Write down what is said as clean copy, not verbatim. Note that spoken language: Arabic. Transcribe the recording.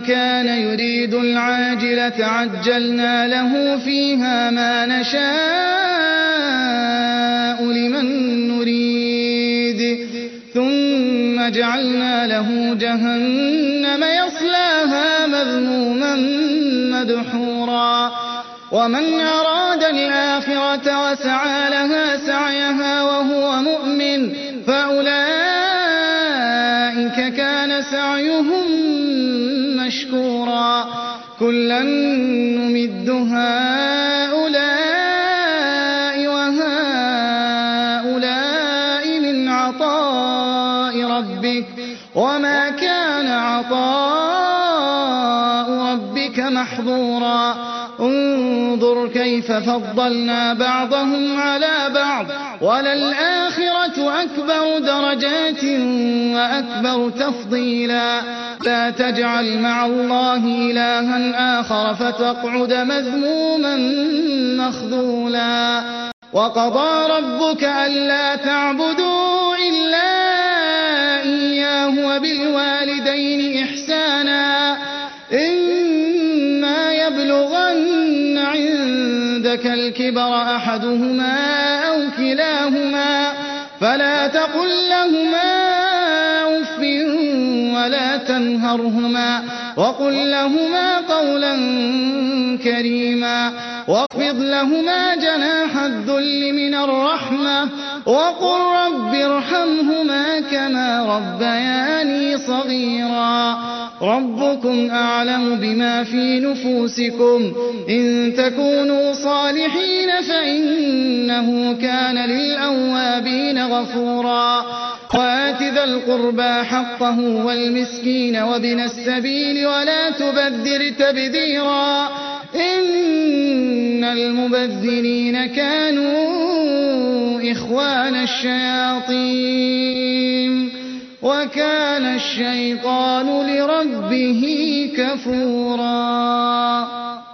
كان يريد العاجلة عجلنا له فيها ما نشاء لمن نريد ثم جعلنا له جهنم يصلاها مذموما مدحورا ومن أراد الآخرة وسعى لها سعيها وهو مؤمن فأولئك كان سعيهم مشكورا كلا نمد هؤلاء وهؤلاء من عطاء ربك وما كان عطاء ربك محظورا انظر كيف فضلنا بعضهم على بعض وللآخرة أكبر درجات وأكبر تفضيلا لا تجعل مع الله إلها آخر فتقعد مذموما مخذولا وقضى ربك ألا تعبدوا إلا إياه وبالوالدين إحسانا إما يبلغن عندك الكبر أحدهما أو كلاهما فلا تقل لهما أف ولا تنهرهما وقل لهما قولا كريما واخفض لهما جناح الذل من الرحمة وقل رب ارحمهما كما ربياني صغيرا ربكم أعلم بما في نفوسكم إن تكونوا صالحين فإنه كان للأوابين غفورا وآت ذا القربى حقه والمسكين وابن السبيل ولا تبذر تبذيرا إن المبذرين كانوا إخوان الشياطين وكان الشيطان لربه كفورا